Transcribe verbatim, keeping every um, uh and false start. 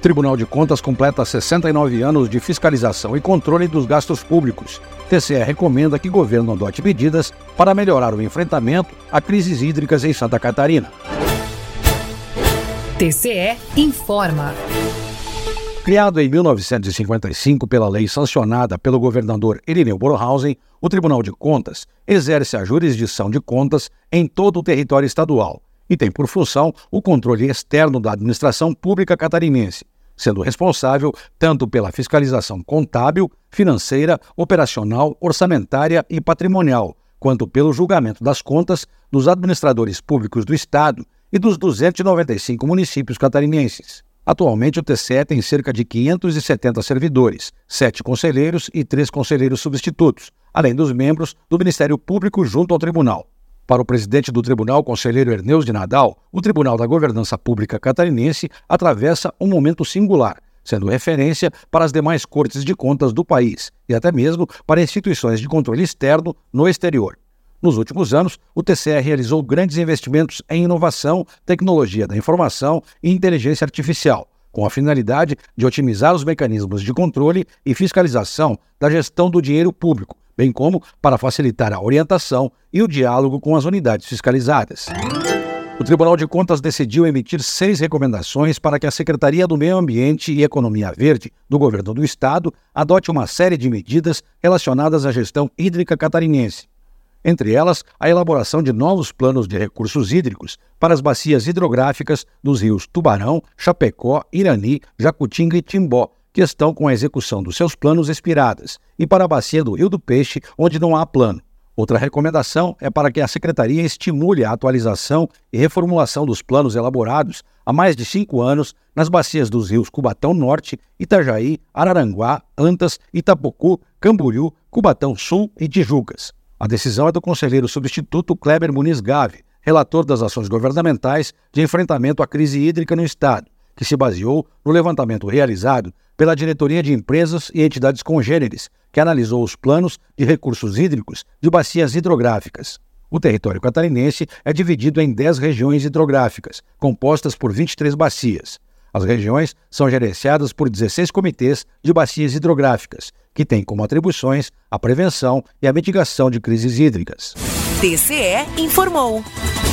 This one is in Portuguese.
Tribunal de Contas completa sessenta e nove anos de fiscalização e controle dos gastos públicos. T C E recomenda que o governo adote medidas para melhorar o enfrentamento a crises hídricas em Santa Catarina. T C E informa. Criado em mil novecentos e cinquenta e cinco pela lei sancionada pelo governador Irineu Bornhausen, o Tribunal de Contas exerce a jurisdição de contas em todo o território estadual e tem por função o controle externo da administração pública catarinense, sendo responsável tanto pela fiscalização contábil, financeira, operacional, orçamentária e patrimonial, quanto pelo julgamento das contas dos administradores públicos do Estado e dos duzentos e noventa e cinco municípios catarinenses. Atualmente, o T C E tem cerca de quinhentos e setenta servidores, sete conselheiros e três conselheiros substitutos, além dos membros do Ministério Público junto ao Tribunal. Para o presidente do Tribunal, conselheiro Erneus de Nadal, o Tribunal da Governança Pública Catarinense atravessa um momento singular, sendo referência para as demais cortes de contas do país e até mesmo para instituições de controle externo no exterior. Nos últimos anos, o T C E realizou grandes investimentos em inovação, tecnologia da informação e inteligência artificial, com a finalidade de otimizar os mecanismos de controle e fiscalização da gestão do dinheiro público, bem como para facilitar a orientação e o diálogo com as unidades fiscalizadas. O Tribunal de Contas decidiu emitir seis recomendações para que a Secretaria do Meio Ambiente e Economia Verde do Governo do Estado adote uma série de medidas relacionadas à gestão hídrica catarinense. Entre elas, a elaboração de novos planos de recursos hídricos para as bacias hidrográficas dos rios Tubarão, Chapecó, Irani, Jacutinga e Timbó, que estão com a execução dos seus planos expiradas, e para a bacia do Rio do Peixe, onde não há plano. Outra recomendação é para que a Secretaria estimule a atualização e reformulação dos planos elaborados há mais de cinco anos nas bacias dos rios Cubatão Norte, Itajaí, Araranguá, Antas, Itapocu, Camboriú, Cubatão Sul e Tijucas. A decisão é do conselheiro substituto Kleber Muniz Gave, relator das ações governamentais de enfrentamento à crise hídrica no Estado, que se baseou no levantamento realizado pela Diretoria de Empresas e Entidades Congêneres, que analisou os planos de recursos hídricos de bacias hidrográficas. O território catarinense é dividido em dez regiões hidrográficas, compostas por vinte e três bacias. As regiões são gerenciadas por dezesseis comitês de bacias hidrográficas, que têm como atribuições a prevenção e a mitigação de crises hídricas. T C E informou.